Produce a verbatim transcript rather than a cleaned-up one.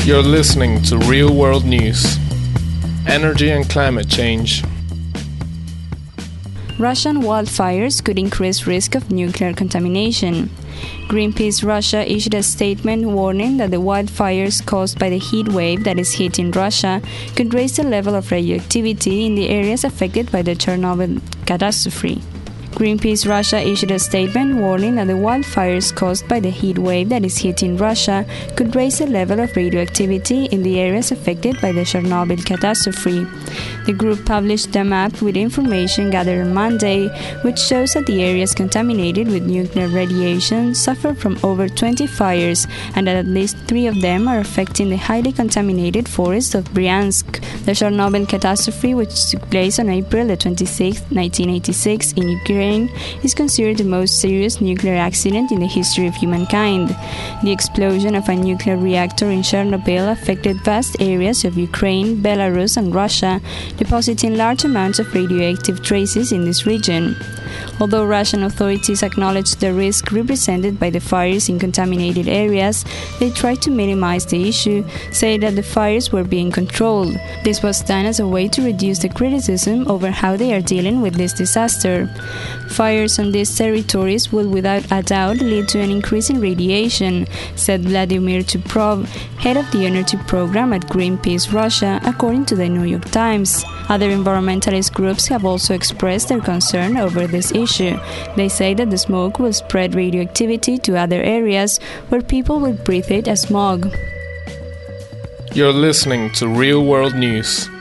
You're listening to Real World News. Energy and climate change. Russian wildfires could increase risk of nuclear contamination. Greenpeace Russia issued a statement warning that the wildfires caused by the heat wave that is hitting Russia could raise the level of radioactivity in the areas affected by the Chernobyl catastrophe. Greenpeace Russia issued a statement warning that the wildfires caused by the heat wave that is hitting Russia could raise the level of radioactivity in the areas affected by the Chernobyl catastrophe. The group published a map with information gathered on Monday, which shows that the areas contaminated with nuclear radiation suffer from over twenty fires, and that at least three of them are affecting the highly contaminated forest of Bryansk. The Chernobyl catastrophe, which took place on April the twenty-sixth, nineteen eighty-six in Ukraine, is considered the most serious nuclear accident in the history of humankind. The explosion of a nuclear reactor in Chernobyl affected vast areas of Ukraine, Belarus, and Russia, depositing large amounts of radioactive traces in this region. Although Russian authorities acknowledged the risk represented by the fires in contaminated areas, they tried to minimize the issue, saying that the fires were being controlled. This was done as a way to reduce the criticism over how they are dealing with this disaster. Fires on these territories will without a doubt lead to an increase in radiation, said Vladimir Tuprov, head of the energy program at Greenpeace Russia, according to the New York Times. Other environmentalist groups have also expressed their concern over this issue. They say that the smoke will spread radioactivity to other areas where people will breathe it as smog. You're listening to Real World News.